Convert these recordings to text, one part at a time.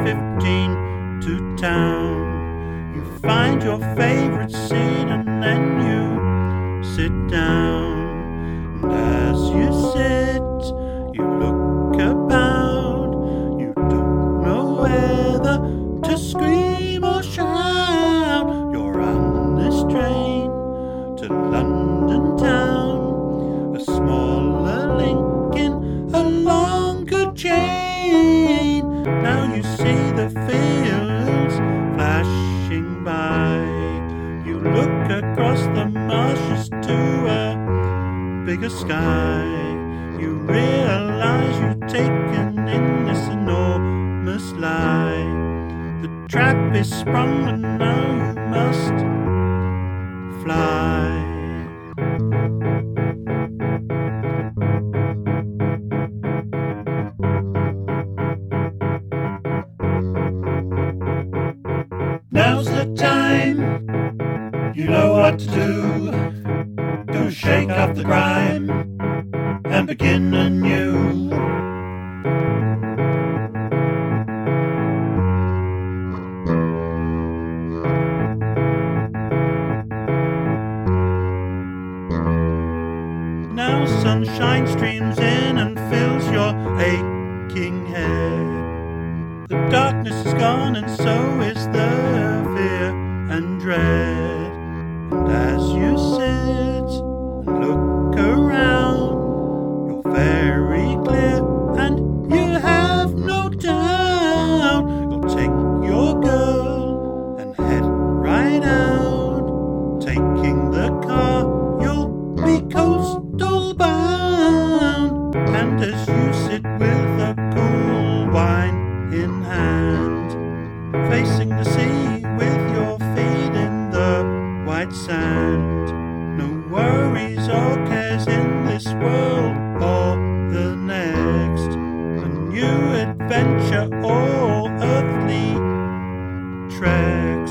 15 to town. You find your favorite seat and then you sit down. And as you sit, you look about. You don't know whether to scream or shout. You're on this train to London town, a smaller link in a longer chain. Now you see the fields flashing by. You look across the marshes to a bigger sky. You realize you've taken in this enormous lie. The trap is sprung and now you must fly. Now's the time, you know what to do. To shake off the grime and begin anew. Now sunshine streams in and fills your aching head. The darkness is gone and so is the fear and dread. And as you sit and look around, you're very clear and you have no doubt. You'll take your girl and head right out. Taking the car, you'll be coastal bound. And as you sit with a cool wine in hand, facing the sea with your feet in the white sand. No worries or cares in this world or the next. A new adventure, all earthly treks.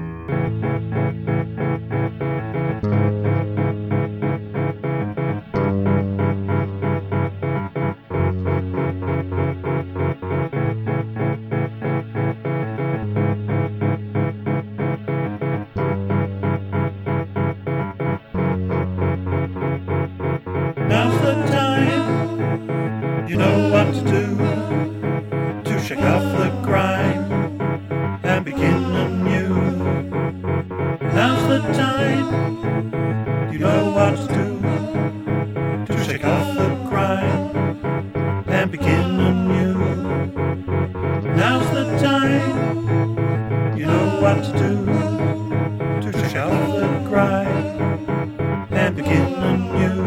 Now's the time, you know what to do. To shake off the grime and begin anew. Now's the time, you know what to do. To shake off the grime and begin anew. Now's the time, you know what to do. To shake off the grime and begin anew.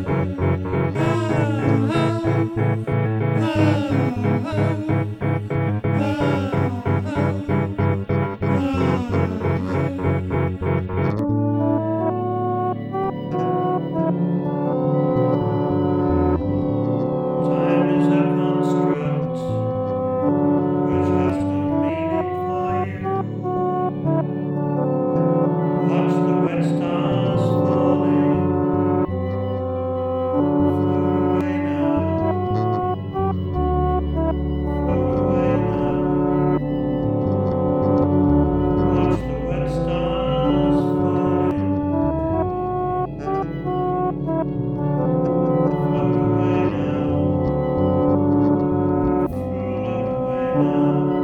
Time is a construct which has no meaning for you. Watch the red stars falling. Float away now. Float away now. Watch the red stars falling. Float away now. Float away now.